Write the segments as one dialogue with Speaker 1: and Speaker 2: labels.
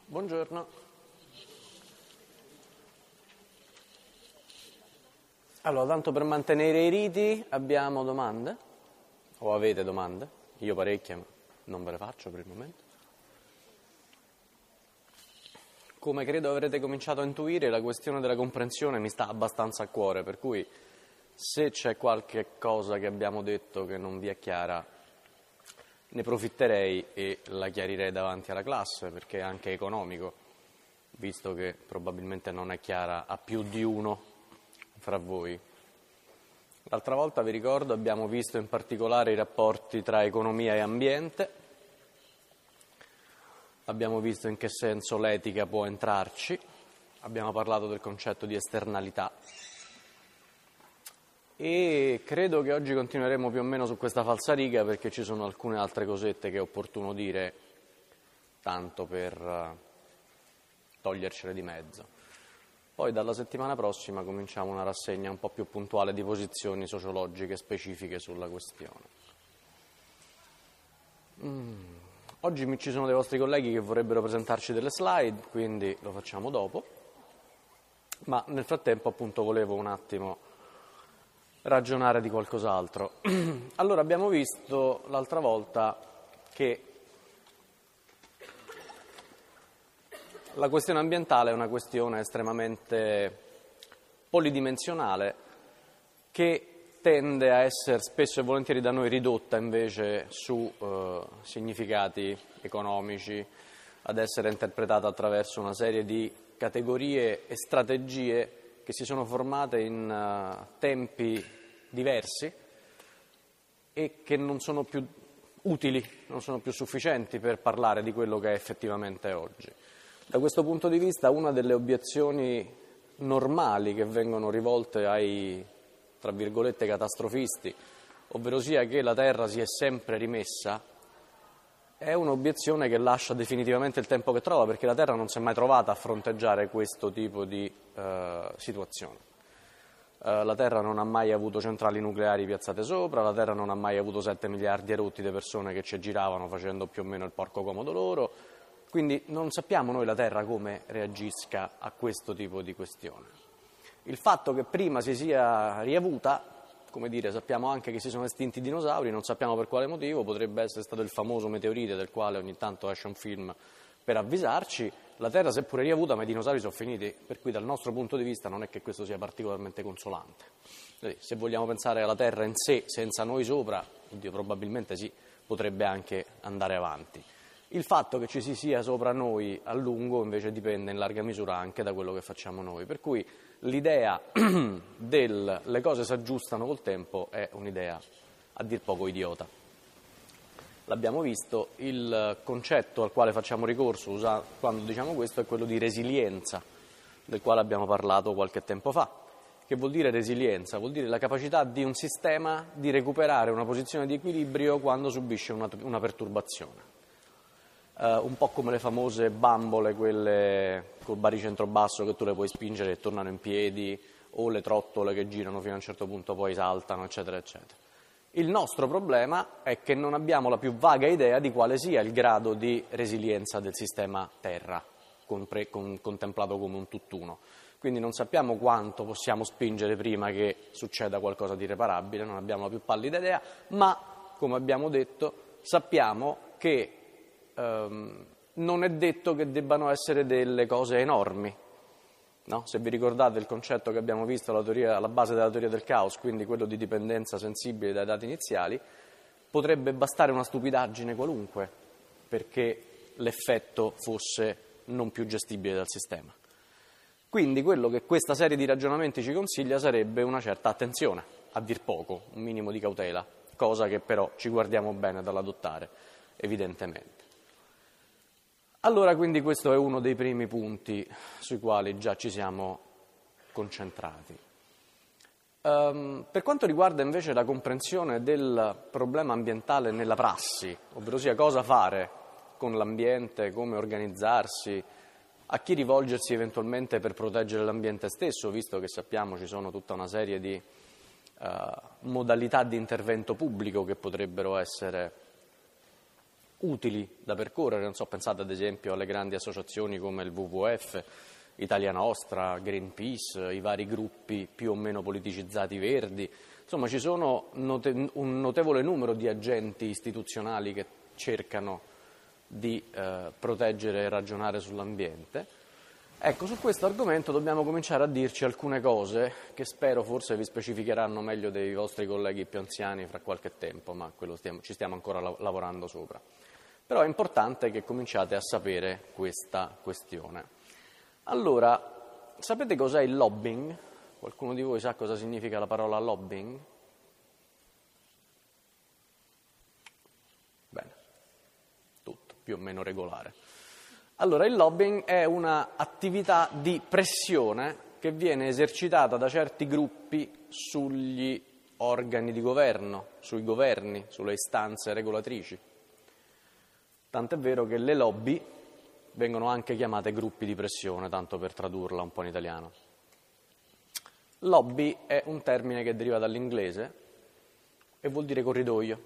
Speaker 1: Buongiorno. Allora, tanto per mantenere i riti, abbiamo domande? O avete domande? Io parecchie, ma non ve le faccio per il momento. Come credo avrete cominciato a intuire, la questione della comprensione mi sta abbastanza a cuore, per cui se c'è qualche cosa che abbiamo detto che non vi è chiara, ne profitterei e la chiarirei davanti alla classe, perché è anche economico, visto che probabilmente non è chiara a più di uno fra voi. L'altra volta, vi ricordo, abbiamo visto in particolare i rapporti tra economia e ambiente, abbiamo visto in che senso l'etica può entrarci, abbiamo parlato del concetto di esternalità e credo che oggi continueremo più o meno su questa falsariga, perché ci sono alcune altre cosette che è opportuno dire, tanto per togliercele di mezzo. Poi dalla settimana prossima cominciamo una rassegna un po' più puntuale di posizioni sociologiche specifiche sulla questione. Oggi ci sono dei vostri colleghi che vorrebbero presentarci delle slide, quindi lo facciamo dopo, ma nel frattempo appunto volevo un attimo ragionare di qualcos'altro. Allora, abbiamo visto l'altra volta che la questione ambientale è una questione estremamente polidimensionale che tende a essere spesso e volentieri da noi ridotta invece su significati economici, ad essere interpretata attraverso una serie di categorie e strategie che si sono formate in tempi diversi e che non sono più utili, non sono più sufficienti per parlare di quello che è effettivamente oggi. Da questo punto di vista, una delle obiezioni normali che vengono rivolte ai, tra virgolette, catastrofisti, ovvero sia che la Terra si è sempre rimessa, è un'obiezione che lascia definitivamente il tempo che trova, perché la Terra non si è mai trovata a fronteggiare questo tipo di situazione. La Terra non ha mai avuto centrali nucleari piazzate sopra, la Terra non ha mai avuto 7 miliardi e rotti di persone che ci giravano facendo più o meno il porco comodo loro, quindi non sappiamo noi la Terra come reagisca a questo tipo di questione. Il fatto che prima si sia riavuta, come dire, sappiamo anche che si sono estinti i dinosauri, non sappiamo per quale motivo, potrebbe essere stato il famoso meteorite del quale ogni tanto esce un film per avvisarci. La Terra si è pure riavuta, ma i dinosauri sono finiti, per cui dal nostro punto di vista non è che questo sia particolarmente consolante. Se vogliamo pensare alla Terra in sé, senza noi sopra, oddio, probabilmente sì, potrebbe anche andare avanti. Il fatto che ci si sia sopra noi a lungo invece dipende in larga misura anche da quello che facciamo noi, per cui l'idea le cose si aggiustano col tempo è un'idea a dir poco idiota. L'abbiamo visto, il concetto al quale facciamo ricorso quando diciamo questo è quello di resilienza, del quale abbiamo parlato qualche tempo fa. Che vuol dire resilienza? Vuol dire la capacità di un sistema di recuperare una posizione di equilibrio quando subisce una perturbazione. Un po' come le famose bambole, quelle col baricentro basso che tu le puoi spingere e tornano in piedi, o le trottole che girano fino a un certo punto poi saltano, eccetera, eccetera. Il nostro problema è che non abbiamo la più vaga idea di quale sia il grado di resilienza del sistema Terra, contemplato come un tutt'uno. Quindi non sappiamo quanto possiamo spingere prima che succeda qualcosa di irreparabile, non abbiamo la più pallida idea, ma, come abbiamo detto, sappiamo che non è detto che debbano essere delle cose enormi. No? Se vi ricordate il concetto che abbiamo visto alla base della teoria del caos, quindi quello di dipendenza sensibile dai dati iniziali, potrebbe bastare una stupidaggine qualunque perché l'effetto fosse non più gestibile dal sistema. Quindi quello che questa serie di ragionamenti ci consiglia sarebbe una certa attenzione, a dir poco, un minimo di cautela, cosa che però ci guardiamo bene dall'adottare, evidentemente. Allora, quindi questo è uno dei primi punti sui quali già ci siamo concentrati. Per quanto riguarda invece la comprensione del problema ambientale nella prassi, ovvero sia cosa fare con l'ambiente, come organizzarsi, a chi rivolgersi eventualmente per proteggere l'ambiente stesso, visto che sappiamo ci sono tutta una serie di modalità di intervento pubblico che potrebbero essere utili da percorrere, non so, pensate ad esempio alle grandi associazioni come il WWF, Italia Nostra, Greenpeace, i vari gruppi più o meno politicizzati verdi, insomma ci sono un notevole numero di agenti istituzionali che cercano di proteggere e ragionare sull'ambiente. Ecco, su questo argomento dobbiamo cominciare a dirci alcune cose che spero forse vi specificheranno meglio dei vostri colleghi più anziani fra qualche tempo, ma ci stiamo ancora lavorando sopra. Però è importante che cominciate a sapere questa questione. Allora, sapete cos'è il lobbying? Qualcuno di voi sa cosa significa la parola lobbying? Bene, tutto, più o meno regolare. Allora, il lobbying è una attività di pressione che viene esercitata da certi gruppi sugli organi di governo, sui governi, sulle istanze regolatrici. Tant'è vero che le lobby vengono anche chiamate gruppi di pressione, tanto per tradurla un po' in italiano. Lobby è un termine che deriva dall'inglese e vuol dire corridoio.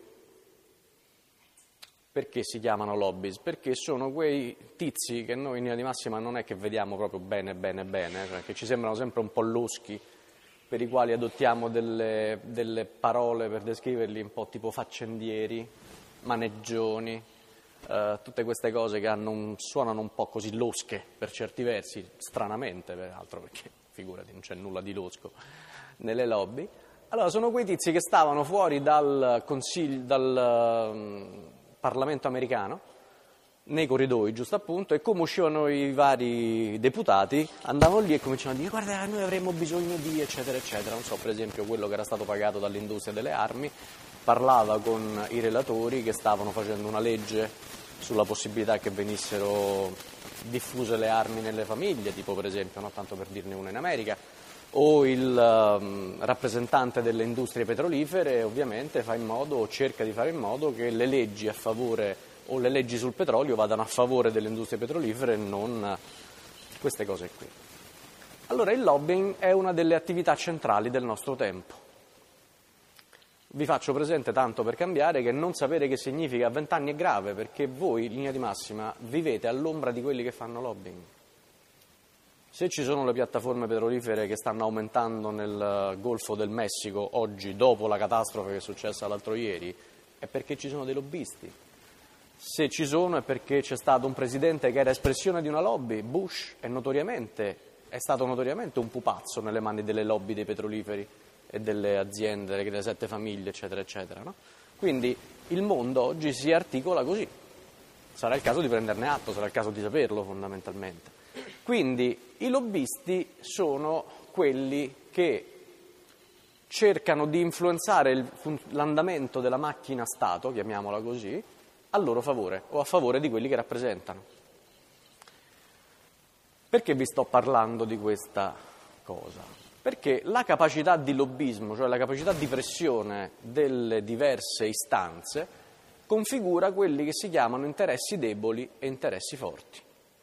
Speaker 1: Perché si chiamano lobbies? Perché sono quei tizi che noi in linea di massima non è che vediamo proprio bene, cioè che ci sembrano sempre un po' loschi, per i quali adottiamo delle parole per descriverli un po' tipo faccendieri, maneggioni, tutte queste cose che suonano un po' così losche per certi versi, stranamente peraltro, perché figurati, non c'è nulla di losco nelle lobby. Allora, sono quei tizi che stavano fuori dal Parlamento americano, nei corridoi, giusto appunto, e come uscivano i vari deputati, andavano lì e cominciavano a dire guarda, noi avremmo bisogno di eccetera eccetera, non so, per esempio quello che era stato pagato dall'industria delle armi, parlava con i relatori che stavano facendo una legge sulla possibilità che venissero diffuse le armi nelle famiglie, tipo per esempio, no, tanto per dirne una in America, o il rappresentante delle industrie petrolifere ovviamente fa in modo, o cerca di fare in modo che le leggi a favore o le leggi sul petrolio vadano a favore delle industrie petrolifere e non queste cose qui. Allora il lobbying è una delle attività centrali del nostro tempo. Vi faccio presente, tanto per cambiare, che non sapere che significa a 20 anni è grave, perché voi, in linea di massima, vivete all'ombra di quelli che fanno lobbying. Se ci sono le piattaforme petrolifere che stanno aumentando nel Golfo del Messico oggi, dopo la catastrofe che è successa l'altro ieri, è perché ci sono dei lobbisti. Se ci sono è perché c'è stato un presidente che era espressione di una lobby, Bush, è stato notoriamente un pupazzo nelle mani delle lobby dei petroliferi e delle aziende, delle 7 famiglie, eccetera, eccetera, no? Quindi il mondo oggi si articola così. Sarà il caso di prenderne atto, sarà il caso di saperlo fondamentalmente. Quindi i lobbisti sono quelli che cercano di influenzare l'andamento della macchina Stato, chiamiamola così, a loro favore o a favore di quelli che rappresentano. Perché vi sto parlando di questa cosa? Perché la capacità di lobbismo, cioè la capacità di pressione delle diverse istanze, configura quelli che si chiamano interessi deboli e interessi forti.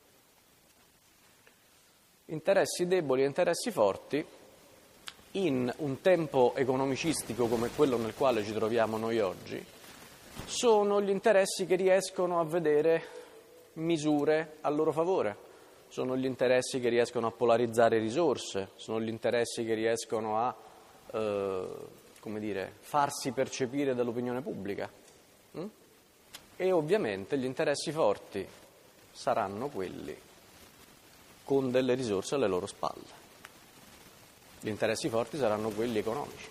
Speaker 1: Interessi deboli e interessi forti, in un tempo economicistico come quello nel quale ci troviamo noi oggi, sono gli interessi che riescono a vedere misure a loro favore, sono gli interessi che riescono a polarizzare risorse, sono gli interessi che riescono a farsi percepire dall'opinione pubblica. E ovviamente gli interessi forti saranno quelli con delle risorse alle loro spalle. Gli interessi forti saranno quelli economici.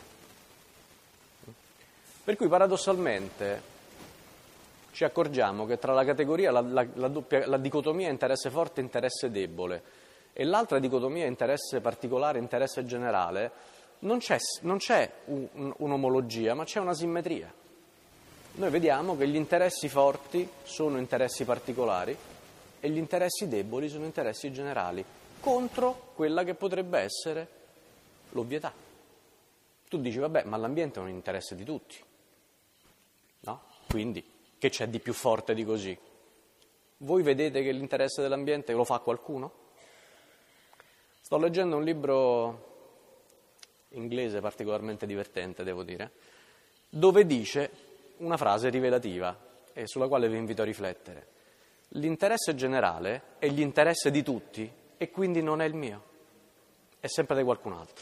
Speaker 1: Per cui paradossalmente ci accorgiamo che tra la categoria, la dicotomia interesse forte e interesse debole e l'altra dicotomia interesse particolare, interesse generale, non c'è un'omologia, ma c'è una simmetria. Noi vediamo che gli interessi forti sono interessi particolari e gli interessi deboli sono interessi generali, contro quella che potrebbe essere l'ovvietà. Tu dici, vabbè, ma l'ambiente è un interesse di tutti, no? Quindi, che c'è di più forte di così? Voi vedete che l'interesse dell'ambiente lo fa qualcuno? Sto leggendo un libro inglese particolarmente divertente, devo dire, dove dice una frase rivelativa, e sulla quale vi invito a riflettere. L'interesse generale è l'interesse di tutti e quindi non è il mio, è sempre di qualcun altro.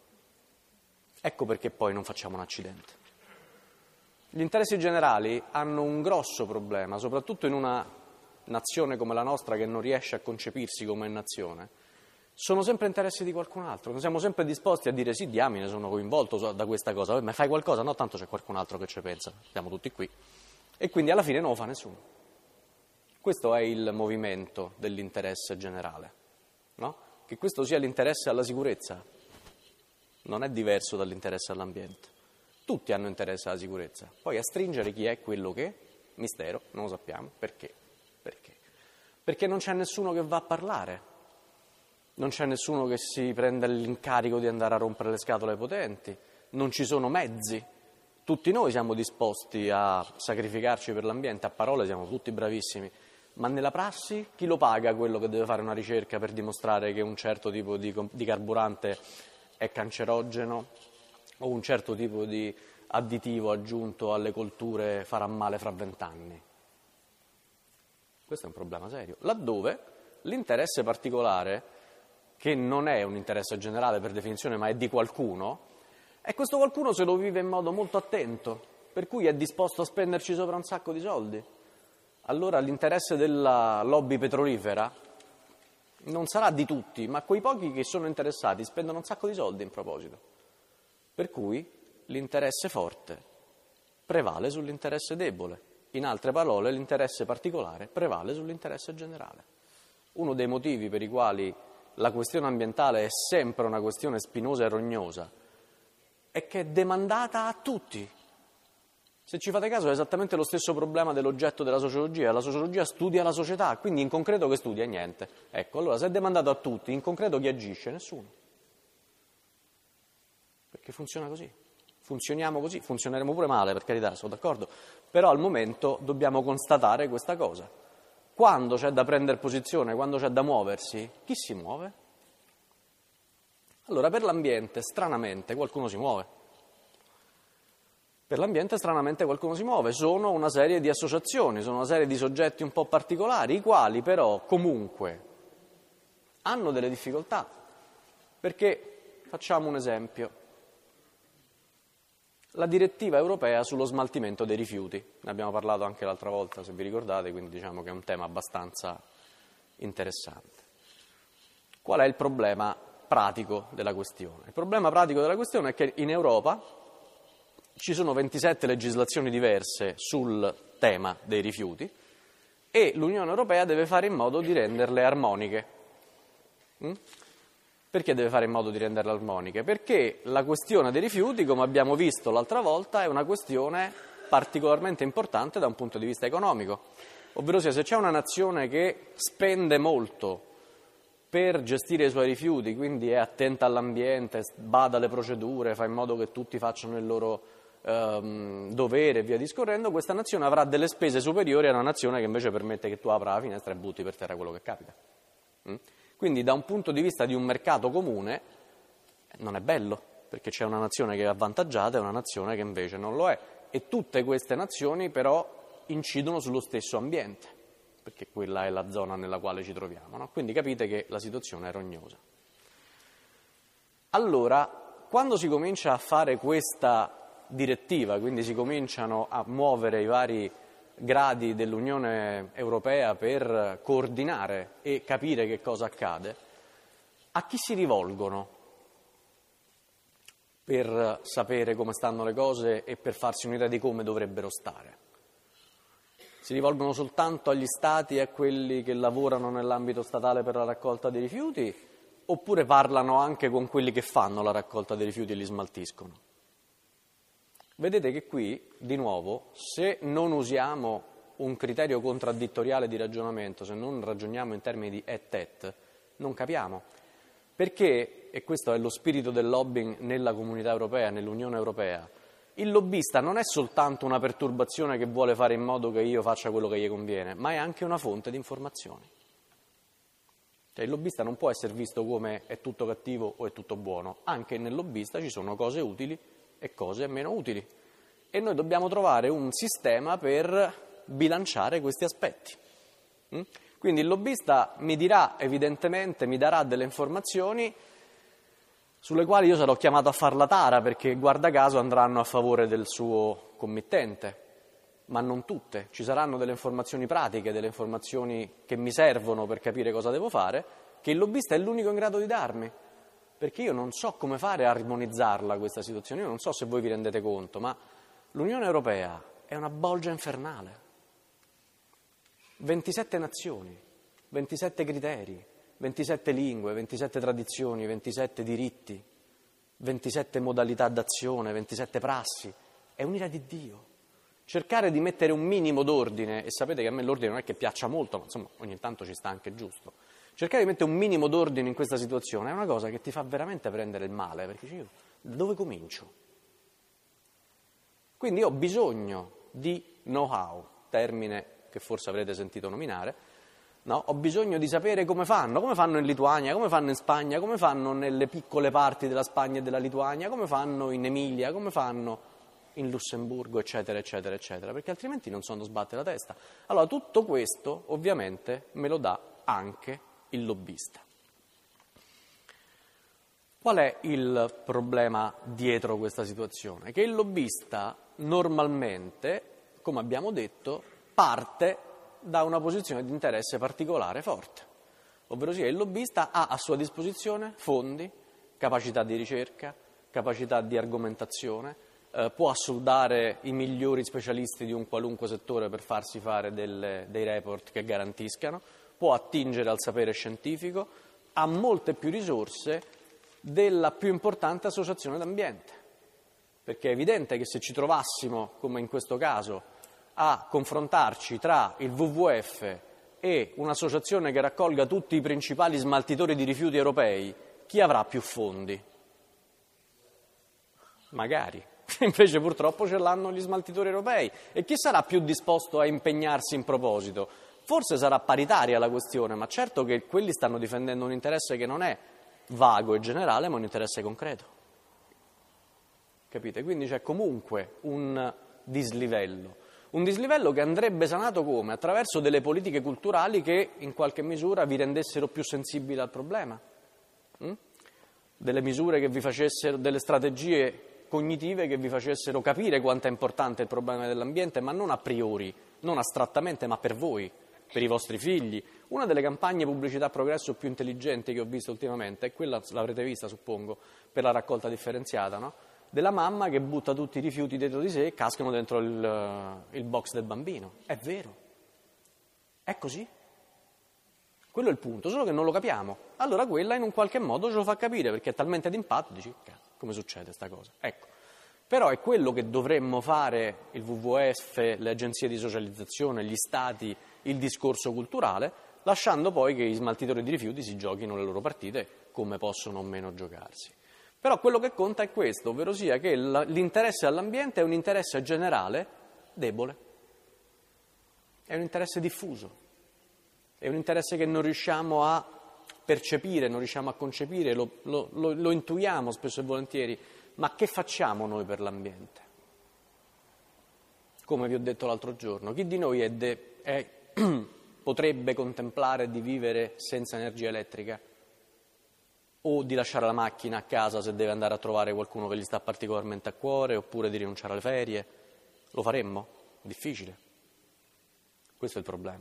Speaker 1: Ecco perché poi non facciamo un accidente. Gli interessi generali hanno un grosso problema, soprattutto in una nazione come la nostra che non riesce a concepirsi come nazione. Sono sempre interessi di qualcun altro, noi siamo sempre disposti a dire sì, diamine, sono coinvolto da questa cosa, ma fai qualcosa? No, tanto c'è qualcun altro che ci pensa, siamo tutti qui. E quindi alla fine non lo fa nessuno. Questo è il movimento dell'interesse generale, no? Che questo sia l'interesse alla sicurezza, non è diverso dall'interesse all'ambiente. Tutti hanno interesse alla sicurezza, poi a stringere chi è quello che, mistero, non lo sappiamo, perché? Perché non c'è nessuno che va a parlare. Non c'è nessuno che si prenda l'incarico di andare a rompere le scatole ai potenti, non ci sono mezzi. Tutti noi siamo disposti a sacrificarci per l'ambiente, a parole siamo tutti bravissimi, ma nella prassi chi lo paga quello che deve fare una ricerca per dimostrare che un certo tipo di carburante è cancerogeno o un certo tipo di additivo aggiunto alle colture farà male fra 20 anni? Questo è un problema serio, laddove l'interesse particolare, che non è un interesse generale per definizione, ma è di qualcuno, e questo qualcuno se lo vive in modo molto attento, per cui è disposto a spenderci sopra un sacco di soldi. Allora l'interesse della lobby petrolifera non sarà di tutti, ma quei pochi che sono interessati spendono un sacco di soldi in proposito. Per cui l'interesse forte prevale sull'interesse debole. In altre parole, l'interesse particolare prevale sull'interesse generale. Uno dei motivi per i quali la questione ambientale è sempre una questione spinosa e rognosa è che è demandata a tutti. Se ci fate caso è esattamente lo stesso problema dell'oggetto della sociologia. La sociologia studia la società, quindi in concreto che studia? Niente. Ecco, allora se è demandato a tutti, in concreto chi agisce? Nessuno. Perché funziona così. Funzioniamo così, funzioneremo pure male, per carità, sono d'accordo, però al momento dobbiamo constatare questa cosa. Quando c'è da prendere posizione, quando c'è da muoversi, chi si muove? Allora per l'ambiente, stranamente, qualcuno si muove. Per l'ambiente, stranamente, qualcuno si muove. Sono una serie di associazioni, sono una serie di soggetti un po' particolari, i quali però comunque hanno delle difficoltà. Perché, facciamo un esempio, la direttiva europea sullo smaltimento dei rifiuti, ne abbiamo parlato anche l'altra volta se vi ricordate, quindi diciamo che è un tema abbastanza interessante. Qual è il problema pratico della questione? Il problema pratico della questione è che in Europa ci sono 27 legislazioni diverse sul tema dei rifiuti e l'Unione Europea deve fare in modo di renderle armoniche. Perché deve fare in modo di renderle armoniche? Perché la questione dei rifiuti, come abbiamo visto l'altra volta, è una questione particolarmente importante da un punto di vista economico. Ovverosia, se c'è una nazione che spende molto per gestire i suoi rifiuti, quindi è attenta all'ambiente, bada alle procedure, fa in modo che tutti facciano il loro dovere e via discorrendo, questa nazione avrà delle spese superiori a una nazione che invece permette che tu apra la finestra e butti per terra quello che capita. Quindi da un punto di vista di un mercato comune non è bello, perché c'è una nazione che è avvantaggiata e una nazione che invece non lo è. E tutte queste nazioni però incidono sullo stesso ambiente, perché quella è la zona nella quale ci troviamo, no? Quindi capite che la situazione è rognosa. Allora, quando si comincia a fare questa direttiva, quindi si cominciano a muovere i vari gradi dell'Unione Europea per coordinare e capire che cosa accade, a chi si rivolgono per sapere come stanno le cose e per farsi un'idea di come dovrebbero stare? Si rivolgono soltanto agli stati e a quelli che lavorano nell'ambito statale per la raccolta dei rifiuti, oppure parlano anche con quelli che fanno la raccolta dei rifiuti e li smaltiscono? Vedete che qui, di nuovo, se non usiamo un criterio contraddittoriale di ragionamento, se non ragioniamo in termini di et, non capiamo. Perché, e questo è lo spirito del lobbying nella comunità europea, nell'Unione Europea, il lobbista non è soltanto una perturbazione che vuole fare in modo che io faccia quello che gli conviene, ma è anche una fonte di informazioni. Cioè, il lobbista non può essere visto come è tutto cattivo o è tutto buono, anche nel lobbista ci sono cose utili e cose meno utili. E noi dobbiamo trovare un sistema per bilanciare questi aspetti. Quindi il lobbista mi dirà, evidentemente, mi darà delle informazioni sulle quali io sarò chiamato a far la tara, perché guarda caso andranno a favore del suo committente, ma non tutte. Ci saranno delle informazioni pratiche, delle informazioni che mi servono per capire cosa devo fare, che il lobbista è l'unico in grado di darmi, perché io non so come fare a armonizzarla questa situazione. Io non so se voi vi rendete conto, ma l'Unione Europea è una bolgia infernale. 27 nazioni, 27 criteri, 27 lingue, 27 tradizioni, 27 diritti, 27 modalità d'azione, 27 prassi. È un'ira di Dio. Cercare di mettere un minimo d'ordine, e sapete che a me l'ordine non è che piaccia molto, ma insomma ogni tanto ci sta anche giusto. Cercare di mettere un minimo d'ordine in questa situazione è una cosa che ti fa veramente prendere il male, perché dici, io da dove comincio? Quindi io ho bisogno di know-how, termine che forse avrete sentito nominare, no? Ho bisogno di sapere come fanno in Lituania, come fanno in Spagna, come fanno nelle piccole parti della Spagna e della Lituania, come fanno in Emilia, come fanno in Lussemburgo, eccetera, eccetera, eccetera, perché altrimenti non so dove sbattere la testa. Allora tutto questo ovviamente me lo dà anche il lobbista. Qual è il problema dietro questa situazione? Che il lobbista normalmente, come abbiamo detto, parte da una posizione di interesse particolare forte, ovvero sia il lobbista ha a sua disposizione fondi, capacità di ricerca, capacità di argomentazione, può assoldare i migliori specialisti di un qualunque settore per farsi fare dei report che garantiscano, può attingere al sapere scientifico, ha molte più risorse della più importante associazione d'ambiente, perché è evidente che se ci trovassimo, come in questo caso, a confrontarci tra il WWF e un'associazione che raccolga tutti i principali smaltitori di rifiuti europei, chi avrà più fondi? Magari. Invece purtroppo ce l'hanno gli smaltitori europei. E chi sarà più disposto a impegnarsi in proposito? Forse sarà paritaria la questione, ma certo che quelli stanno difendendo un interesse che non è vago e generale, ma un interesse concreto. Capite? Quindi c'è comunque un dislivello. Un dislivello che andrebbe sanato come? Attraverso delle politiche culturali che in qualche misura vi rendessero più sensibili al problema. Delle misure che vi facessero, delle strategie cognitive che vi facessero capire quanto è importante il problema dell'ambiente, ma non a priori, non astrattamente, ma per voi, per i vostri figli. Una delle campagne pubblicità progresso più intelligenti che ho visto ultimamente è quella, l'avrete vista suppongo, per la raccolta differenziata, no? Della mamma che butta tutti i rifiuti dentro di sé e cascano dentro il box del bambino. È vero. È così. Quello è il punto, solo che non lo capiamo. Allora quella in un qualche modo ce lo fa capire, perché è talmente d'impatto, dici, come succede sta cosa? Ecco. Però è quello che dovremmo fare il WWF, le agenzie di socializzazione, gli stati, il discorso culturale, lasciando poi che i smaltitori di rifiuti si giochino le loro partite come possono o meno giocarsi. Però quello che conta è questo, ovvero sia che l'interesse all'ambiente è un interesse generale debole, è un interesse diffuso, è un interesse che non riusciamo a percepire, non riusciamo a concepire, lo intuiamo spesso e volentieri, ma che facciamo noi per l'ambiente? Come vi ho detto l'altro giorno, chi di noi potrebbe contemplare di vivere senza energia elettrica? O di lasciare la macchina a casa se deve andare a trovare qualcuno che gli sta particolarmente a cuore, oppure di rinunciare alle ferie. Lo faremmo? Difficile. Questo è il problema.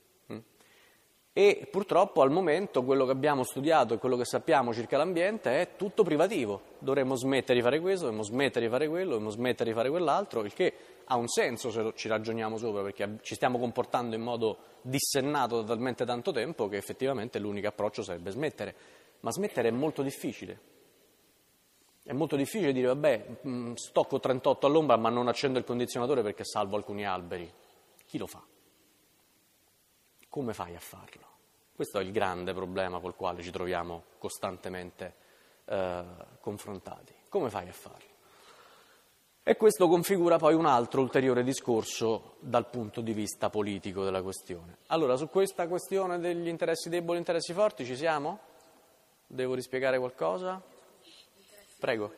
Speaker 1: E purtroppo al momento quello che abbiamo studiato e quello che sappiamo circa l'ambiente è tutto privativo. Dovremmo smettere di fare questo, dovremmo smettere di fare quello, dovremmo smettere di fare quell'altro, il che ha un senso se ci ragioniamo sopra, perché ci stiamo comportando in modo dissennato da talmente tanto tempo che effettivamente l'unico approccio sarebbe smettere. Ma smettere è molto difficile. È molto difficile dire, vabbè, sto con 38 all'ombra ma non accendo il condizionatore perché salvo alcuni alberi. Chi lo fa? Come fai a farlo? Questo è il grande problema col quale ci troviamo costantemente confrontati. Come fai a farlo? E questo configura poi un altro ulteriore discorso dal punto di vista politico della questione. Allora, su questa questione degli interessi deboli e interessi forti ci siamo? Devo rispiegare qualcosa? Prego.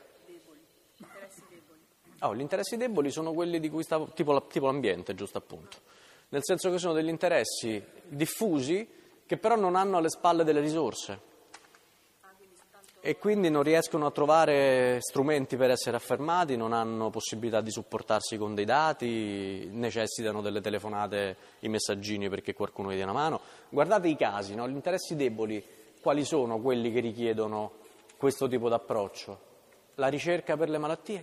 Speaker 1: Interessi deboli. Gli interessi deboli sono quelli di cui tipo l'ambiente, giusto appunto. nel senso che sono degli interessi diffusi che però non hanno alle spalle delle risorse e quindi non riescono a trovare strumenti per essere affermati, non hanno possibilità di supportarsi con dei dati, necessitano delle telefonate, i messaggini perché qualcuno gli dia una mano. Guardate i casi, no? Gli interessi deboli, quali sono quelli che richiedono questo tipo di approccio? La ricerca per le malattie,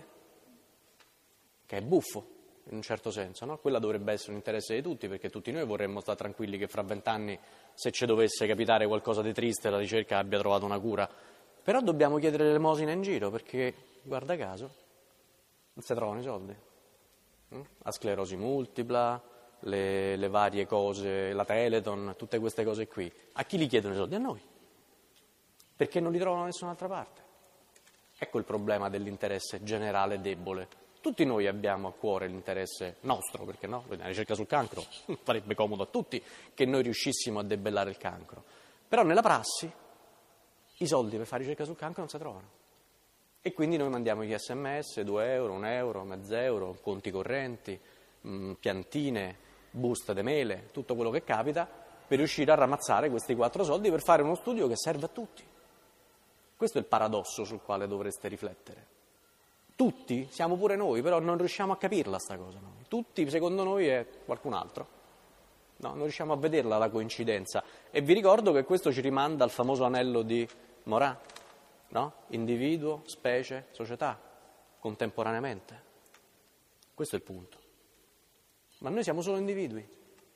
Speaker 1: che è buffo in un certo senso, no? Quella dovrebbe essere un interesse di tutti, perché tutti noi vorremmo stare tranquilli che fra 20 anni, se ci dovesse capitare qualcosa di triste, la ricerca abbia trovato una cura. Però dobbiamo chiedere l'elemosina in giro, perché, guarda caso, non si trovano i soldi. La sclerosi multipla, le varie cose, la Teleton, tutte queste cose qui. A chi li chiedono i soldi? A noi. Perché non li trovano da nessun'altra parte. Ecco il problema dell'interesse generale debole. Tutti noi abbiamo a cuore l'interesse nostro, perché no? La ricerca sul cancro farebbe comodo a tutti che noi riuscissimo a debellare il cancro. Però nella prassi i soldi per fare ricerca sul cancro non si trovano. E quindi noi mandiamo gli SMS, 2 euro, 1 euro, mezzo euro, conti correnti, piantine, buste di mele, tutto quello che capita, per riuscire a ramazzare questi 4 soldi per fare uno studio che serve a tutti. Questo è il paradosso sul quale dovreste riflettere. Tutti, siamo pure noi, però non riusciamo a capirla sta cosa. No? Tutti, secondo noi, è qualcun altro. No, non riusciamo a vederla la coincidenza. E vi ricordo che questo ci rimanda al famoso anello di Morin, no? Individuo, specie, società, contemporaneamente. Questo è il punto. Ma noi siamo solo individui.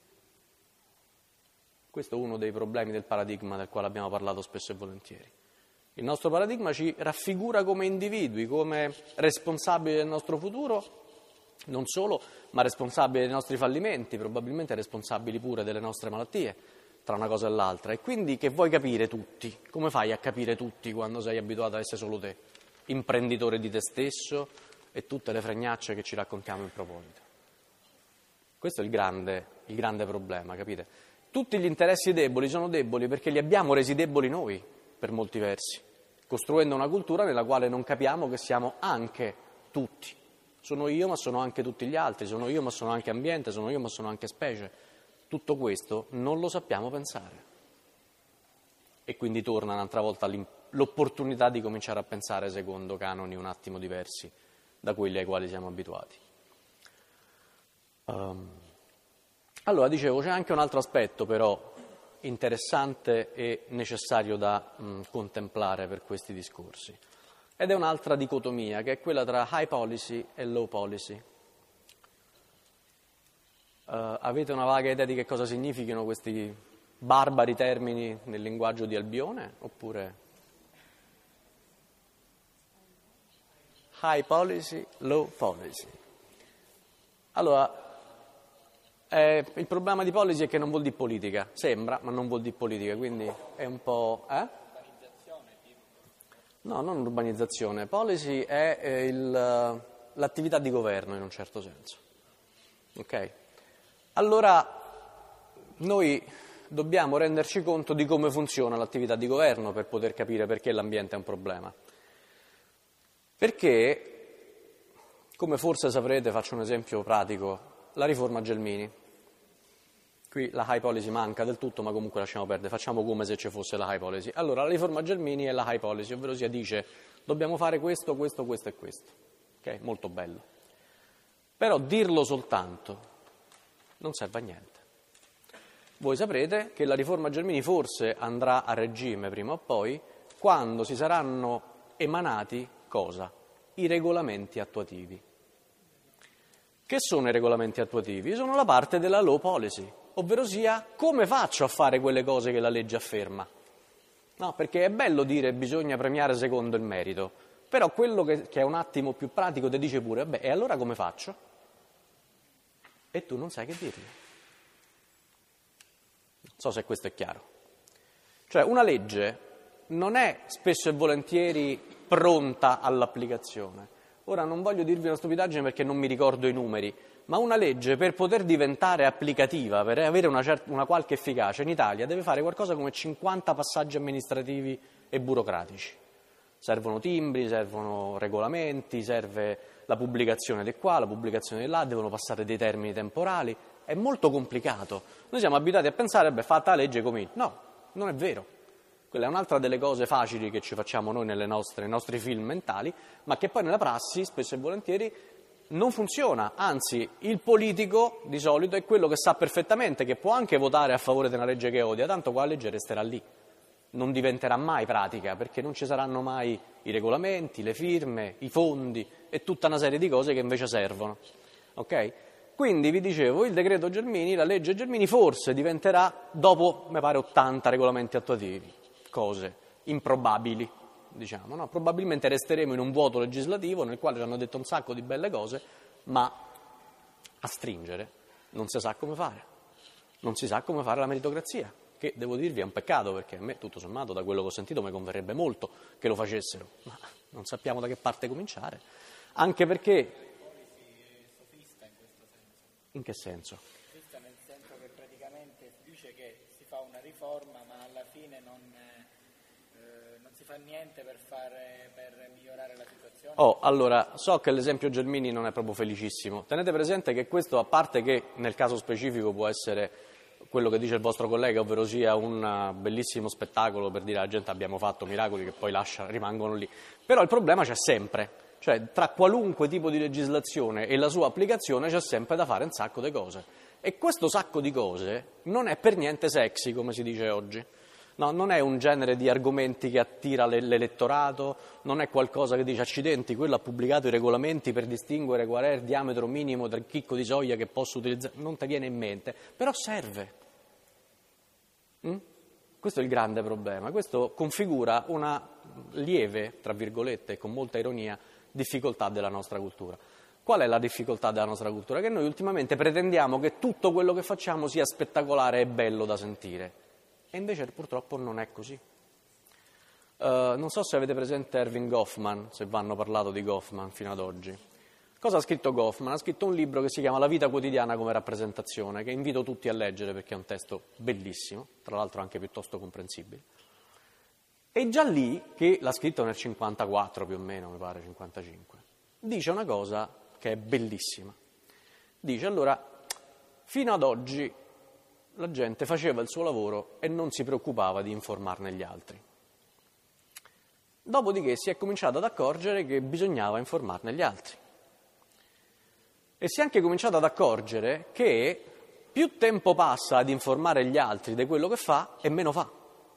Speaker 1: Questo è uno dei problemi del paradigma del quale abbiamo parlato spesso e volentieri. Il nostro paradigma ci raffigura come individui, come responsabili del nostro futuro, non solo, ma responsabili dei nostri fallimenti, probabilmente responsabili pure delle nostre malattie, tra una cosa e l'altra. E quindi che vuoi capire tutti? Come fai a capire tutti quando sei abituato a essere solo te? Imprenditore di te stesso e tutte le fregnacce che ci raccontiamo in proposito. Questo è il grande problema, capite? Tutti gli interessi deboli sono deboli perché li abbiamo resi deboli noi, per molti versi, costruendo una cultura nella quale non capiamo che siamo anche tutti. Sono io, ma sono anche tutti gli altri, sono io, ma sono anche ambiente, sono io, ma sono anche specie. Tutto questo non lo sappiamo pensare. E quindi torna un'altra volta l'opportunità di cominciare a pensare secondo canoni un attimo diversi da quelli ai quali siamo abituati. Allora, dicevo, c'è anche un altro aspetto però interessante e necessario da contemplare per questi discorsi. Ed è un'altra dicotomia, che è quella tra high policy e low policy. Avete una vaga idea di che cosa significhino questi barbari termini nel linguaggio di Albione? Oppure high policy, low policy? Allora, il problema di policy è che non vuol dire politica, sembra, ma non vuol dire politica, quindi è un po'... No, non urbanizzazione. Policy è l'attività di governo in un certo senso. Ok? Allora, noi dobbiamo renderci conto di come funziona l'attività di governo per poter capire perché l'ambiente è un problema. Perché, come forse saprete, faccio un esempio pratico, la riforma Gelmini. Qui la high policy manca del tutto, ma comunque lasciamo perdere, facciamo come se ci fosse la high policy. Allora, la riforma Gelmini è la high policy, ovvero sia dice dobbiamo fare questo, questo, questo e questo. Ok? Molto bello. Però dirlo soltanto non serve a niente. Voi saprete che la riforma Gelmini forse andrà a regime prima o poi quando si saranno emanati cosa? I regolamenti attuativi. Che sono i regolamenti attuativi? Sono la parte della low policy. Ovvero sia, come faccio a fare quelle cose che la legge afferma? No, perché è bello dire bisogna premiare secondo il merito, però quello che è un attimo più pratico ti dice pure, vabbè, e allora come faccio? E tu non sai che dirgli. Non so se questo è chiaro. Cioè, una legge non è spesso e volentieri pronta all'applicazione. Ora, non voglio dirvi una stupidaggine perché non mi ricordo i numeri, ma una legge per poter diventare applicativa, per avere una qualche efficacia in Italia, deve fare qualcosa come 50 passaggi amministrativi e burocratici. Servono timbri, servono regolamenti, serve la pubblicazione di qua, la pubblicazione di là, devono passare dei termini temporali, È molto complicato. Noi siamo abituati a pensare, beh, fatta la legge comincia. No, non è vero. Quella è un'altra delle cose facili che ci facciamo noi nei nostri film mentali, ma che poi nella prassi, spesso e volentieri, non funziona. Anzi, il politico di solito è quello che sa perfettamente che può anche votare a favore di una legge che odia, tanto quella legge resterà lì. Non diventerà mai pratica, perché non ci saranno mai i regolamenti, le firme, i fondi e tutta una serie di cose che invece servono. Ok? Quindi vi dicevo, il decreto Gelmini, la legge Gelmini forse diventerà, dopo, mi pare, 80 regolamenti attuativi, cose improbabili, diciamo, no? Probabilmente resteremo in un vuoto legislativo nel quale ci hanno detto un sacco di belle cose, ma a stringere non si sa come fare. Non si sa come fare la meritocrazia, che devo dirvi è un peccato, perché a me, tutto sommato, da quello che ho sentito, mi converrebbe molto che lo facessero, ma non sappiamo da che parte cominciare, anche perché... In che senso?
Speaker 2: Giusto, nel senso che praticamente dice che si fa una riforma, ma alla fine non si fa niente per migliorare la situazione.
Speaker 1: Allora, so che l'esempio Gelmini non è proprio felicissimo. Tenete presente che questo, a parte che nel caso specifico può essere quello che dice il vostro collega, ovvero sia un bellissimo spettacolo per dire alla gente abbiamo fatto miracoli che poi rimangono lì. Però il problema c'è sempre. Cioè, tra qualunque tipo di legislazione e la sua applicazione c'è sempre da fare un sacco di cose. E questo sacco di cose non è per niente sexy, come si dice oggi. No, non è un genere di argomenti che attira l'elettorato, non è qualcosa che dice accidenti, quello ha pubblicato i regolamenti per distinguere qual è il diametro minimo del chicco di soia che posso utilizzare. Non ti viene in mente, però serve. Questo è il grande problema. Questo configura una lieve, tra virgolette, con molta ironia, difficoltà della nostra cultura. Qual è la difficoltà della nostra cultura? Che noi ultimamente pretendiamo che tutto quello che facciamo sia spettacolare e bello da sentire, e invece purtroppo non è così. Non so se avete presente Erving Goffman, se vi hanno parlato di Goffman fino ad oggi. Cosa ha scritto Goffman? Ha scritto un libro che si chiama La vita quotidiana come rappresentazione, che invito tutti a leggere perché è un testo bellissimo, tra l'altro anche piuttosto comprensibile. E già lì, che l'ha scritto nel 54 più o meno, mi pare 55, dice una cosa che è bellissima. Dice, allora, fino ad oggi la gente faceva il suo lavoro e non si preoccupava di informarne gli altri. Dopodiché si è cominciato ad accorgere che bisognava informarne gli altri. E si è anche cominciato ad accorgere che più tempo passa ad informare gli altri di quello che fa e meno fa.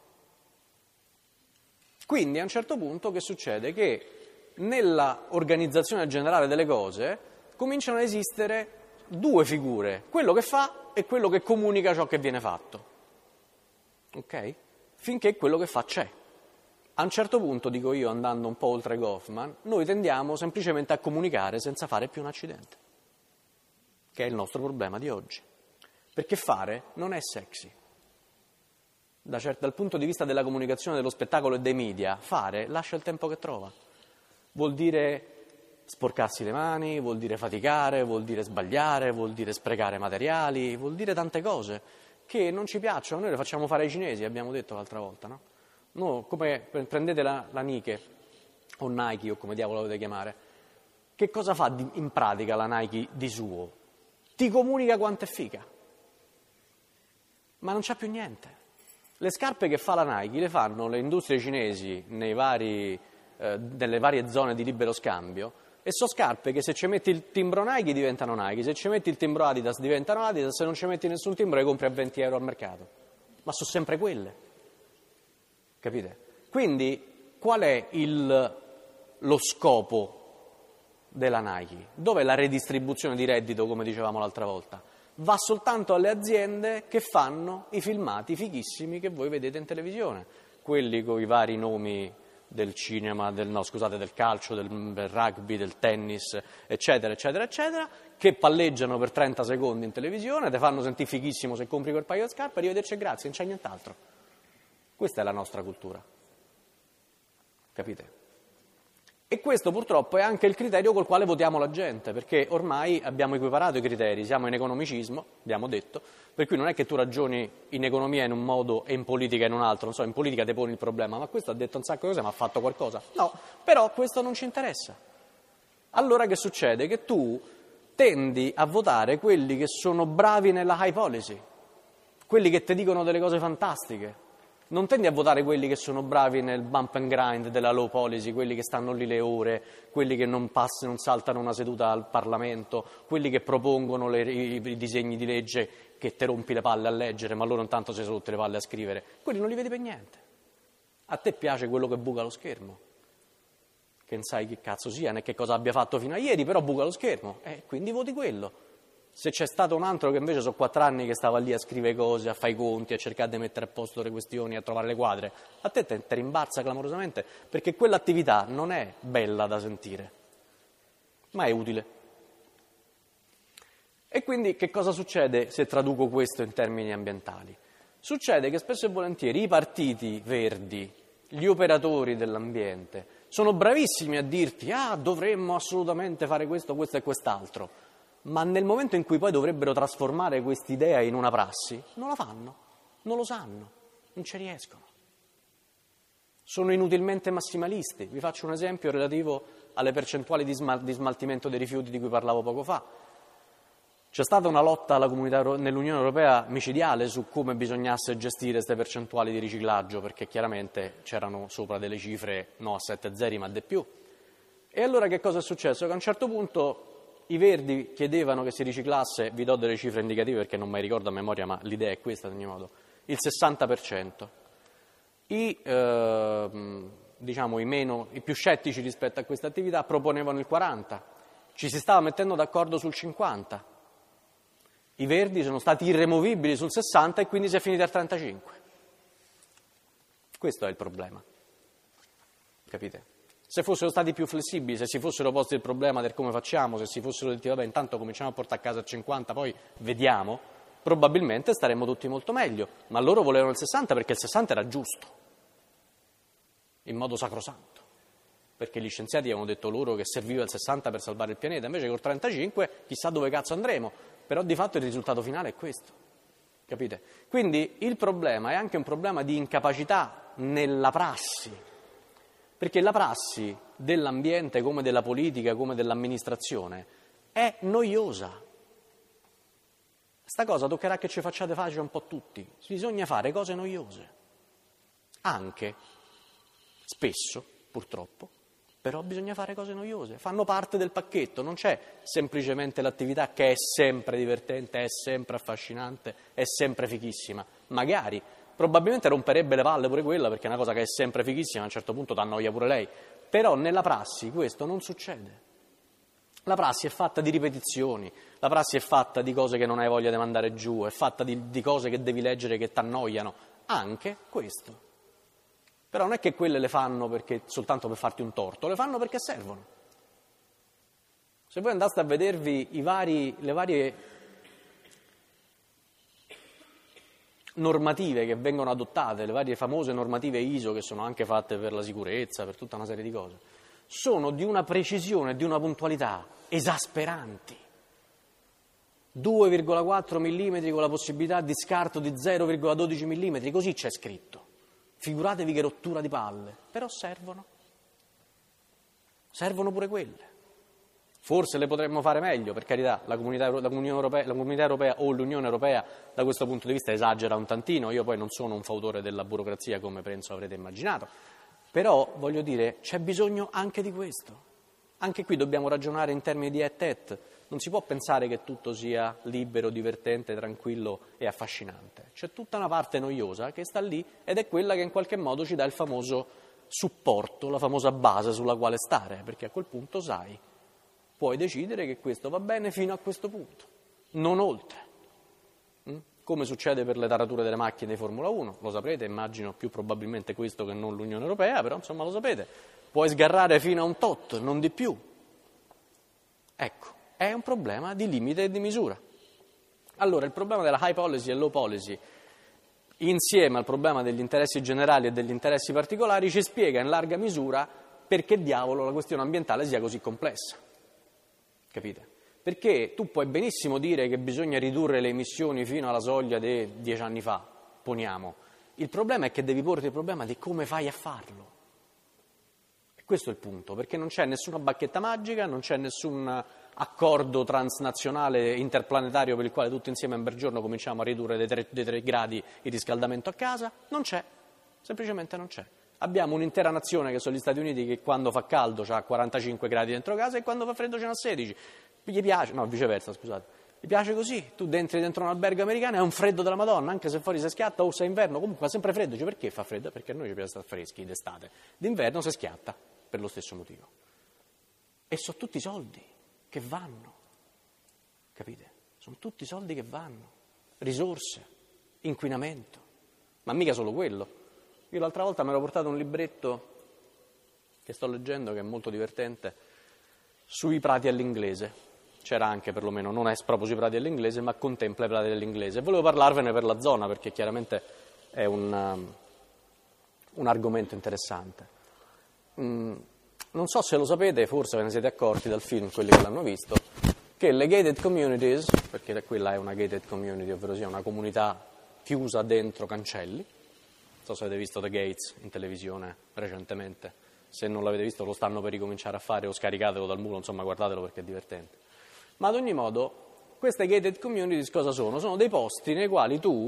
Speaker 1: Quindi a un certo punto che succede? Che nella organizzazione generale delle cose cominciano ad esistere due figure, quello che fa e quello che comunica ciò che viene fatto. Ok? Finché quello che fa c'è. A un certo punto, dico io, andando un po' oltre Goffman, noi tendiamo semplicemente a comunicare senza fare più un accidente, che è il nostro problema di oggi. Perché fare non è sexy. Dal punto di vista della comunicazione, dello spettacolo e dei media, fare lascia il tempo che trova. Vuol dire sporcarsi le mani, vuol dire faticare, vuol dire sbagliare, vuol dire sprecare materiali, vuol dire tante cose che non ci piacciono. Noi le facciamo fare ai cinesi, abbiamo detto l'altra volta, no? No, come prendete la Nike o Nike o come diavolo la dovete chiamare, che cosa fa in pratica la Nike di suo? Ti comunica quanto è figa, ma non c'ha più niente. Le scarpe che fa la Nike le fanno le industrie cinesi nelle varie zone di libero scambio, e sono scarpe che se ci metti il timbro Nike diventano Nike, se ci metti il timbro Adidas diventano Adidas, se non ci metti nessun timbro le compri a 20 euro al mercato. Ma sono sempre quelle. Capite? Quindi qual è lo scopo della Nike? Dov'è la redistribuzione di reddito, come dicevamo l'altra volta? Va soltanto alle aziende che fanno i filmati fighissimi che voi vedete in televisione, quelli con i vari nomi del cinema, del calcio, del rugby, del tennis, eccetera, eccetera, eccetera, che palleggiano per 30 secondi in televisione, ti fanno sentire fighissimo se compri quel paio di scarpe, arrivederci e grazie, non c'è nient'altro. Questa è la nostra cultura, capite? E questo purtroppo è anche il criterio col quale votiamo la gente, perché ormai abbiamo equiparato i criteri, siamo in economicismo, abbiamo detto, per cui non è che tu ragioni in economia in un modo e in politica in un altro, non so, in politica ti poni il problema, ma questo ha detto un sacco di cose, ma ha fatto qualcosa? No, però questo non ci interessa. Allora che succede? Che tu tendi a votare quelli che sono bravi nella high policy, quelli che ti dicono delle cose fantastiche. Non tendi a votare quelli che sono bravi nel bump and grind della low policy, quelli che stanno lì le ore, quelli che non saltano una seduta al Parlamento, quelli che propongono i disegni di legge che te rompi le palle a leggere, ma loro intanto si sono rotte le palle a scrivere. Quelli non li vedi per niente. A te piace quello che buca lo schermo, che non sai che cazzo sia né che cosa abbia fatto fino a ieri, però buca lo schermo, quindi voti quello. Se c'è stato un altro che invece sono 4 anni che stava lì a scrivere cose, a fare i conti, a cercare di mettere a posto le questioni, a trovare le quadre, a te ti rimbalza clamorosamente, perché quell'attività non è bella da sentire, ma è utile. E quindi che cosa succede se traduco questo in termini ambientali? Succede che spesso e volentieri i partiti verdi, gli operatori dell'ambiente, sono bravissimi a dirti dovremmo assolutamente fare questo, questo e quest'altro, ma nel momento in cui poi dovrebbero trasformare quest'idea in una prassi, non la fanno, non lo sanno, non ci riescono. Sono inutilmente massimalisti. Vi faccio un esempio relativo alle percentuali di smaltimento dei rifiuti di cui parlavo poco fa. C'è stata una lotta nell'Unione Europea micidiale su come bisognasse gestire queste percentuali di riciclaggio, perché chiaramente c'erano sopra delle cifre no a 7 zeri ma di più. E allora che cosa è successo? Che a un certo punto i Verdi chiedevano che si riciclasse, vi do delle cifre indicative perché non mi ricordo a memoria, ma l'idea è questa ad ogni modo, il 60%. I più scettici rispetto a questa attività proponevano il 40%, ci si stava mettendo d'accordo sul 50%. I Verdi sono stati irremovibili sul 60% e quindi si è finiti al 35%. Questo è il problema, capite? Se fossero stati più flessibili, se si fossero posti il problema del come facciamo, se si fossero detti vabbè intanto cominciamo a portare a casa il 50, poi vediamo, probabilmente staremmo tutti molto meglio, ma loro volevano il 60 perché il 60 era giusto, in modo sacrosanto, perché gli scienziati avevano detto loro che serviva il 60 per salvare il pianeta, invece col 35 chissà dove cazzo andremo, però di fatto il risultato finale è questo, capite? Quindi il problema è anche un problema di incapacità nella prassi, perché la prassi dell'ambiente come della politica, come dell'amministrazione, è noiosa. Sta cosa toccherà che ci facciate facile un po' tutti. Bisogna fare cose noiose. Anche, spesso, purtroppo, però bisogna fare cose noiose. Fanno parte del pacchetto, non c'è semplicemente l'attività che è sempre divertente, è sempre affascinante, è sempre fighissima. Magari. Probabilmente romperebbe le palle pure quella, perché è una cosa che è sempre fighissima, a un certo punto t'annoia pure lei. Però nella prassi questo non succede. La prassi è fatta di ripetizioni, la prassi è fatta di cose che non hai voglia di mandare giù, è fatta di cose che devi leggere che t'annoiano. Anche questo. Però non è che quelle le fanno soltanto per farti un torto, le fanno perché servono. Se voi andaste a vedervi le varie normative che vengono adottate, le varie famose normative ISO che sono anche fatte per la sicurezza, per tutta una serie di cose, sono di una precisione e di una puntualità esasperanti. 2,4 mm con la possibilità di scarto di 0,12 mm, così c'è scritto. Figuratevi che rottura di palle, però servono pure quelle. Forse le potremmo fare meglio, per carità, la Comunità Europea o l'Unione Europea da questo punto di vista esagera un tantino, io poi non sono un fautore della burocrazia come penso avrete immaginato, però voglio dire c'è bisogno anche di questo. Anche qui dobbiamo ragionare in termini di et, non si può pensare che tutto sia libero, divertente, tranquillo e affascinante. C'è tutta una parte noiosa che sta lì ed è quella che in qualche modo ci dà il famoso supporto, la famosa base sulla quale stare, perché a quel punto sai, puoi decidere che questo va bene fino a questo punto, non oltre. Come succede per le tarature delle macchine di Formula 1, lo saprete, immagino più probabilmente questo che non l'Unione Europea, però insomma lo sapete, puoi sgarrare fino a un tot, non di più. Ecco, è un problema di limite e di misura. Allora, il problema della high policy e low policy, insieme al problema degli interessi generali e degli interessi particolari, ci spiega in larga misura perché diavolo la questione ambientale sia così complessa. Capite? Perché tu puoi benissimo dire che bisogna ridurre le emissioni fino alla soglia di 10 anni fa, poniamo. Il problema è che devi porti il problema di come fai a farlo. Questo è il punto, perché non c'è nessuna bacchetta magica, non c'è nessun accordo transnazionale interplanetario per il quale tutti insieme per giorno cominciamo a ridurre dei 3 gradi il riscaldamento a casa. Non c'è, semplicemente non c'è. Abbiamo un'intera nazione che sono gli Stati Uniti che quando fa caldo ha 45 gradi dentro casa e quando fa freddo ce n'ha 16. Gli piace, no, viceversa, scusate. Gli piace così, tu entri dentro un albergo americano, è un freddo della Madonna, anche se fuori si schiatta o se è inverno, comunque fa sempre freddo. Dice, perché fa freddo? Perché a noi ci piace stare freschi d'estate. D'inverno si schiatta, per lo stesso motivo. E sono tutti soldi che vanno, capite? Sono tutti soldi che vanno, risorse, inquinamento, ma mica solo quello. Io l'altra volta mi ero portato un libretto che sto leggendo, che è molto divertente, sui prati all'inglese. C'era anche, perlomeno, non è proprio sui prati all'inglese, ma contempla i prati all'inglese. Volevo parlarvene per la zona, perché chiaramente è un argomento interessante. Non so se lo sapete, forse ve ne siete accorti dal film, quelli che l'hanno visto, che le gated communities, perché quella è una gated community, ovvero sia una comunità chiusa dentro cancelli. Non so se avete visto The Gates in televisione recentemente. Se non l'avete visto lo stanno per ricominciare a fare o scaricatelo dal muro, insomma guardatelo perché è divertente. Ma ad ogni modo, queste gated communities cosa sono? Sono dei posti nei quali tu,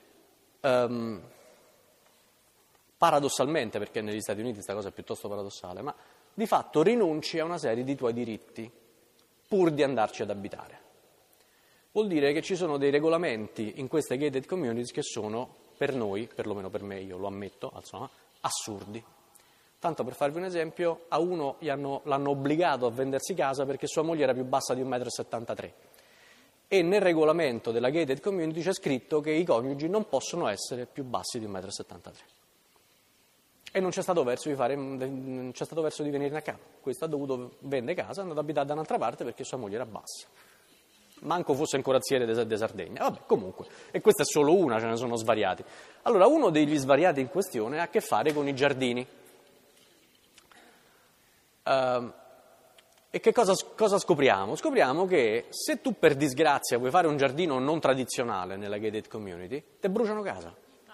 Speaker 1: paradossalmente, perché negli Stati Uniti questa cosa è piuttosto paradossale, ma di fatto rinunci a una serie di tuoi diritti pur di andarci ad abitare. Vuol dire che ci sono dei regolamenti in queste gated communities che sono, per noi, perlomeno per me, io lo ammetto, insomma, assurdi. Tanto per farvi un esempio, a uno l'hanno obbligato a vendersi casa perché sua moglie era più bassa di 1,73 m. E nel regolamento della gated community c'è scritto che i coniugi non possono essere più bassi di 1,73 m. E non c'è stato verso di venire a capo. Questo ha dovuto vendere casa, è andato ad abitare da un'altra parte perché sua moglie era bassa. Manco fosse un corazziere di Sardegna. Vabbè, comunque. E questa è solo una, ce ne sono svariati. Allora, uno degli svariati in questione ha a che fare con i giardini. E che cosa scopriamo? Scopriamo che se tu per disgrazia vuoi fare un giardino non tradizionale nella gated community, te bruciano casa.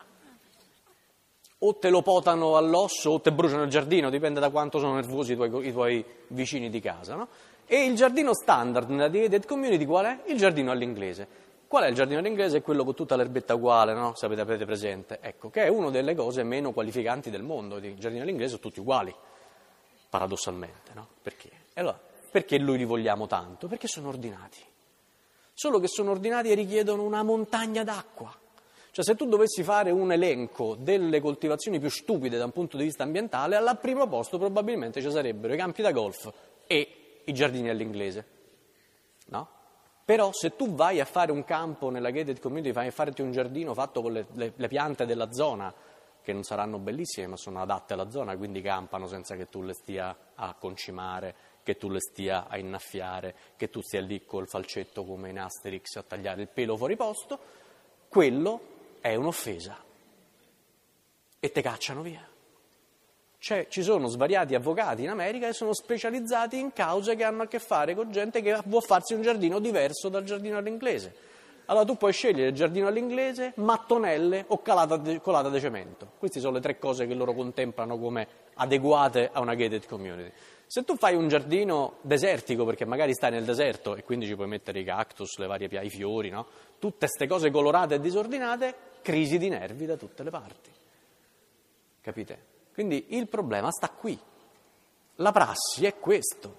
Speaker 1: O te lo potano all'osso o te bruciano il giardino, dipende da quanto sono nervosi i tuoi vicini di casa, no? E il giardino standard nella gated community qual è? Il giardino all'inglese. Qual è il giardino all'inglese? È quello con tutta l'erbetta uguale, no? Se avete presente. Ecco, che è una delle cose meno qualificanti del mondo. I giardini all'inglese sono tutti uguali. Paradossalmente, no? Perché? E allora, perché noi li vogliamo tanto? Perché sono ordinati. Solo che sono ordinati e richiedono una montagna d'acqua. Cioè, se tu dovessi fare un elenco delle coltivazioni più stupide da un punto di vista ambientale, al primo posto probabilmente ci sarebbero i campi da golf e i giardini all'inglese, no? Però se tu vai a fare un campo nella gated community, vai a farti un giardino fatto con le piante della zona, che non saranno bellissime ma sono adatte alla zona, quindi campano senza che tu le stia a concimare, che tu le stia a innaffiare, che tu stia lì col falcetto come in Asterix a tagliare il pelo fuori posto, quello è un'offesa e te cacciano via. Cioè, ci sono svariati avvocati in America che sono specializzati in cause che hanno a che fare con gente che vuol farsi un giardino diverso dal giardino all'inglese. Allora tu puoi scegliere il giardino all'inglese, mattonelle o colata di cemento. Queste sono le 3 cose che loro contemplano come adeguate a una gated community. Se tu fai un giardino desertico, perché magari stai nel deserto e quindi ci puoi mettere i cactus, i fiori, no? Tutte queste cose colorate e disordinate, crisi di nervi da tutte le parti. Capite? Quindi il problema sta qui. La prassi è questo.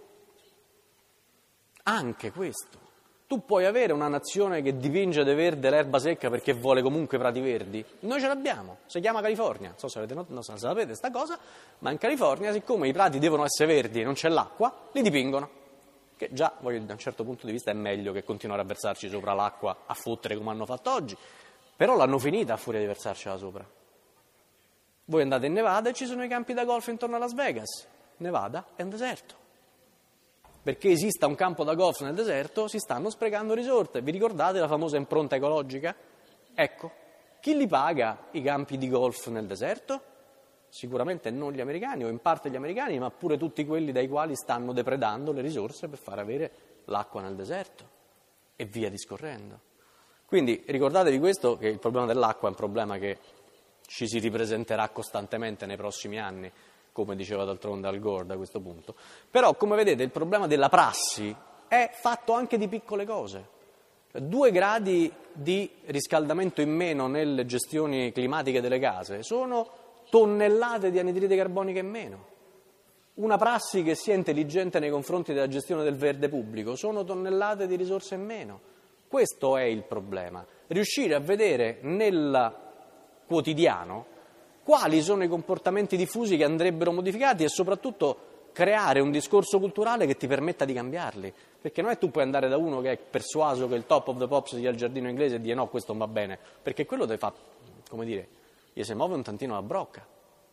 Speaker 1: Anche questo. Tu puoi avere una nazione che dipinge di verde l'erba secca perché vuole comunque prati verdi. Noi ce l'abbiamo, si chiama California. Non so se sapete sta cosa, ma in California, siccome i prati devono essere verdi e non c'è l'acqua, li dipingono. Che già, da un certo punto di vista, è meglio che continuare a versarci sopra l'acqua a fottere come hanno fatto oggi. Però l'hanno finita a furia di versarcela sopra. Voi andate in Nevada e ci sono i campi da golf intorno a Las Vegas. Nevada è un deserto. Perché esista un campo da golf nel deserto si stanno sprecando risorse. Vi ricordate la famosa impronta ecologica? Ecco, chi li paga i campi di golf nel deserto? Sicuramente non gli americani, o in parte gli americani, ma pure tutti quelli dai quali stanno depredando le risorse per far avere l'acqua nel deserto. E via discorrendo. Quindi ricordatevi questo, che il problema dell'acqua è un problema che ci si ripresenterà costantemente nei prossimi anni. come diceva d'altronde Al Gore da questo punto. Però, come vedete, il problema della prassi è fatto anche di piccole cose. 2 gradi di riscaldamento in meno nelle gestioni climatiche delle case sono tonnellate di anidride carbonica in meno. Una prassi che sia intelligente nei confronti della gestione del verde pubblico sono tonnellate di risorse in meno. Questo è il problema. Riuscire a vedere nel quotidiano quali sono i comportamenti diffusi che andrebbero modificati e soprattutto creare un discorso culturale che ti permetta di cambiarli. Perché non è tu puoi andare da uno che è persuaso che il top of the pops sia il giardino inglese e dire no, questo non va bene, perché quello ti fa, come dire, gli si muove un tantino la brocca.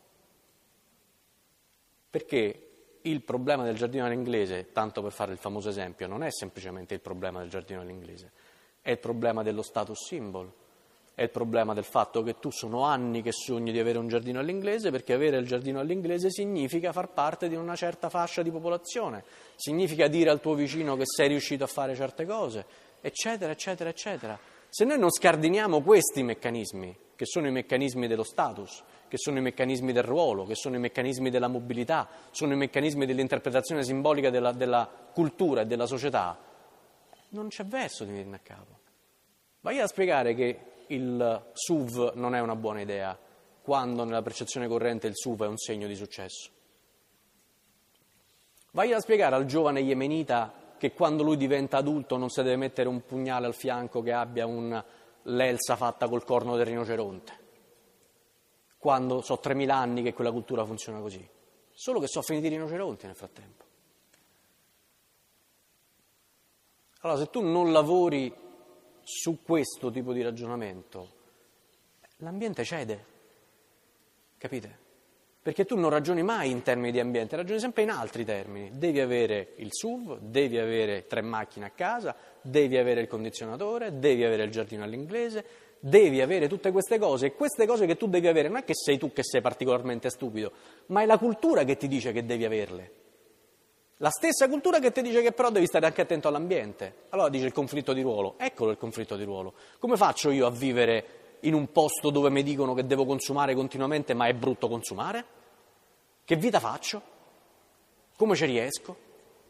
Speaker 1: Perché il problema del giardino all'inglese, tanto per fare il famoso esempio, non è semplicemente il problema del giardino all'inglese, è il problema dello status symbol, è il problema del fatto che tu sono anni che sogni di avere un giardino all'inglese, perché avere il giardino all'inglese significa far parte di una certa fascia di popolazione, significa dire al tuo vicino che sei riuscito a fare certe cose, eccetera, eccetera, eccetera. Se noi non scardiniamo questi meccanismi, che sono i meccanismi dello status, che sono i meccanismi del ruolo, che sono i meccanismi della mobilità, sono i meccanismi dell'interpretazione simbolica della cultura e della società, non c'è verso di venirne a capo. Vai a spiegare che il SUV non è una buona idea, quando nella percezione corrente il SUV è un segno di successo. Vai a spiegare al giovane yemenita che quando lui diventa adulto non si deve mettere un pugnale al fianco che abbia l'elsa fatta col corno del rinoceronte, quando so 3000 anni che quella cultura funziona così, solo che sono finiti i rinoceronti nel frattempo. Allora, se tu non lavori su questo tipo di ragionamento, l'ambiente cede, capite? Perché tu non ragioni mai in termini di ambiente, ragioni sempre in altri termini. Devi avere il SUV, devi avere 3 macchine a casa, devi avere il condizionatore, devi avere il giardino all'inglese, devi avere tutte queste cose. E queste cose che tu devi avere non è che sei tu che sei particolarmente stupido, ma è la cultura che ti dice che devi averle. La stessa cultura che ti dice che però devi stare anche attento all'ambiente. Allora dice il conflitto di ruolo. Eccolo il conflitto di ruolo. Come faccio io a vivere in un posto dove mi dicono che devo consumare continuamente, ma è brutto consumare? Che vita faccio? Come ci riesco? Non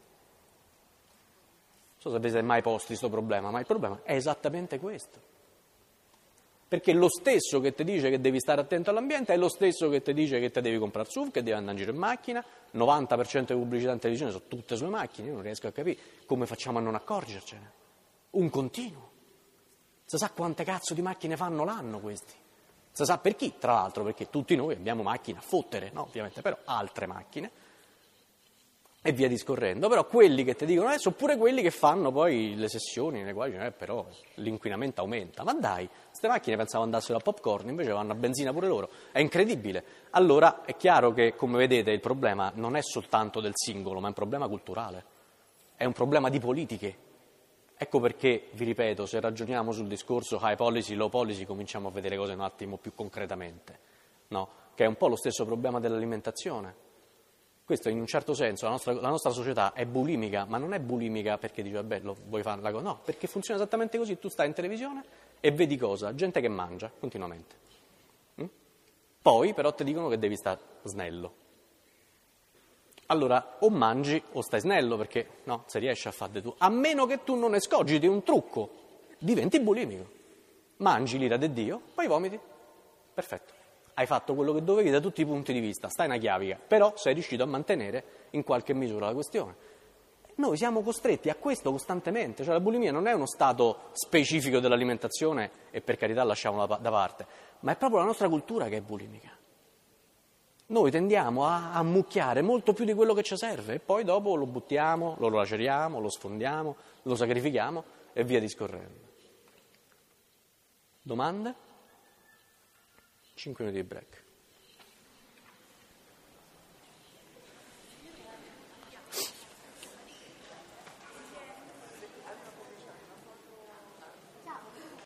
Speaker 1: so se avete mai posto questo problema, ma il problema è esattamente questo. Perché lo stesso che ti dice che devi stare attento all'ambiente è lo stesso che ti dice che ti devi comprare SUV, che devi andare in giro in macchina, 90% di pubblicità in televisione sono tutte sulle macchine, io non riesco a capire come facciamo a non accorgercene. Un continuo. Si sa quante cazzo di macchine fanno l'anno questi? Si sa per chi, tra l'altro, perché tutti noi abbiamo macchine a fottere, no? Ovviamente, però altre macchine, e via discorrendo. Però quelli che ti dicono sono pure quelli che fanno poi le sessioni nelle quali però l'inquinamento aumenta. Ma dai, queste macchine pensavo andassero a popcorn, invece vanno a benzina pure loro. È incredibile. Allora è chiaro che, come vedete, il problema non è soltanto del singolo, ma è un problema culturale. È un problema di politiche. Ecco perché, vi ripeto, se ragioniamo sul discorso high policy, low policy, cominciamo a vedere cose un attimo più concretamente, no? Che è un po' lo stesso problema dell'alimentazione. Questo in un certo senso, la nostra società è bulimica, ma non è bulimica perché dice vabbè, vuoi fare la cosa, no, perché funziona esattamente così, tu stai in televisione e vedi cosa? Gente che mangia continuamente. Poi però ti dicono che devi stare snello. Allora, o mangi o stai snello, perché no, se riesci a fare tu. A meno che tu non escogiti un trucco, diventi bulimico. Mangi l'ira di Dio, poi vomiti. Perfetto. Hai fatto quello che dovevi da tutti i punti di vista, stai una chiavica, però sei riuscito a mantenere in qualche misura la questione. Noi siamo costretti a questo costantemente, cioè la bulimia non è uno stato specifico dell'alimentazione, e per carità lasciamola da parte, ma è proprio la nostra cultura che è bulimica. Noi tendiamo a ammucchiare molto più di quello che ci serve e poi dopo lo buttiamo, lo laceriamo, lo sfondiamo, lo sacrifichiamo e via discorrendo. Domande? 5 minuti di break.